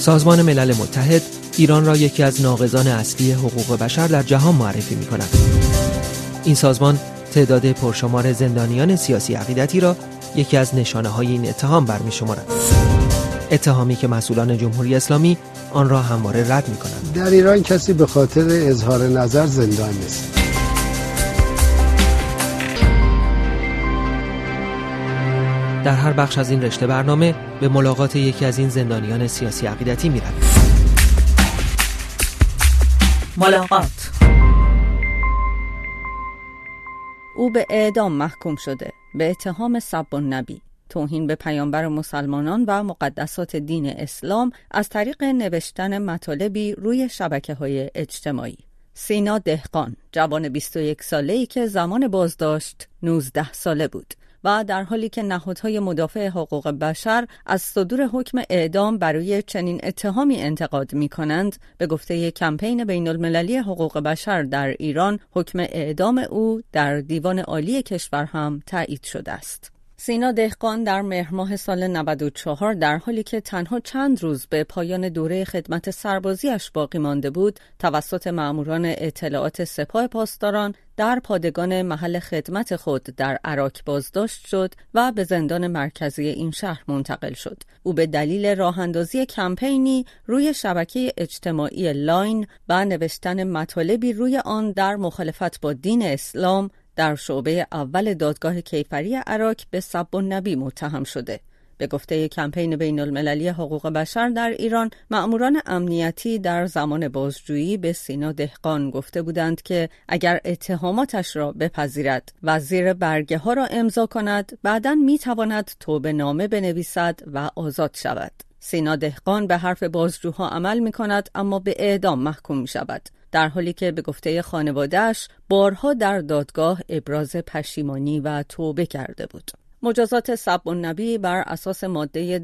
سازمان ملل متحد ایران را یکی از ناقضان اصلی حقوق بشر در جهان معرفی می‌کند. این سازمان تعداد پرشمار زندانیان سیاسی عقیدتی را یکی از نشانه‌های این اتهام برمی‌شمارد. اتهامی که مسئولان جمهوری اسلامی آن را همواره رد می‌کنند. در ایران کسی به خاطر اظهار نظر زندان نیست. در هر بخش از این رشته برنامه به ملاقات یکی از این زندانیان سیاسی عقیدتی می‌رویم. ملاقات. او به اعدام محکوم شده به اتهام سب النبی، توهین به پیامبر مسلمانان و مقدسات دین اسلام از طریق نوشتن مطالبی روی شبکه‌های اجتماعی. سینا دهقان، جوان 21 ساله‌ای که زمان بازداشت 19 ساله بود و در حالی که نهادهای مدافع حقوق بشر از صدور حکم اعدام برای چنین اتهامی انتقاد می‌کنند، به گفته کمپین بین‌المللی حقوق بشر در ایران، حکم اعدام او در دیوان عالی کشور هم تایید شده است. سینا دهقان در مهر ماه سال 94 در حالی که تنها چند روز به پایان دوره خدمت سربازیش باقی مانده بود، توسط ماموران اطلاعات سپاه پاسداران در پادگان محل خدمت خود در عراق بازداشت شد و به زندان مرکزی این شهر منتقل شد. او به دلیل راه اندازی کمپینی روی شبکه اجتماعی لاین و نوشتن مطالبی روی آن در مخالفت با دین اسلام در شعبه اول دادگاه کیفری عراق به سب النبی متهم شده. به گفته کمپین بین‌المللی حقوق بشر در ایران، مأموران امنیتی در زمان بازجویی به سینا دهقان گفته بودند که اگر اتهاماتش را بپذیرد و زیر برگه ها را امضا کند، بعداً میتواند توبه نامه بنویسد و آزاد شود. سینا دهقان به حرف بازجوها عمل می کند اما به اعدام محکوم می شود، در حالی که به گفته خانواده‌اش بارها در دادگاه ابراز پشیمانی و توبه کرده بود. مجازات سب النبی بر اساس ماده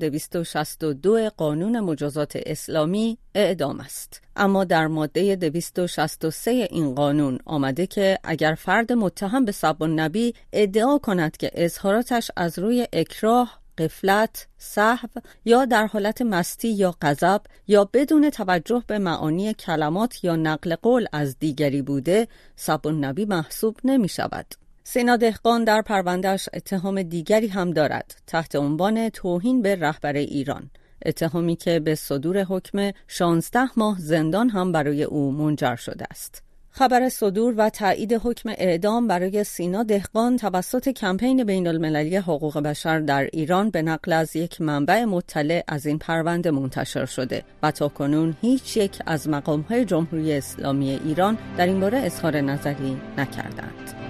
262 قانون مجازات اسلامی اعدام است. اما در ماده 263 این قانون آمده که اگر فرد متهم به سب النبی ادعا کند که اظهاراتش از روی اکراه، غفلت، سهو یا در حالت مستی یا غضب یا بدون توجه به معانی کلمات یا نقل قول از دیگری بوده، سب النبی محسوب نمی شود. سینا دهقان در پروندهش اتهام دیگری هم دارد تحت عنوان توهین به رهبر ایران، اتهامی که به صدور حکم 16 ماه زندان هم برای او منجر شده است. خبر صدور و تایید حکم اعدام برای سینا دهقان توسط کمپین بین‌المللی حقوق بشر در ایران به نقل از یک منبع مطلع از این پرونده منتشر شده و تاکنون هیچ یک از مقام‌های جمهوری اسلامی ایران در این باره اظهار نظری نکردند.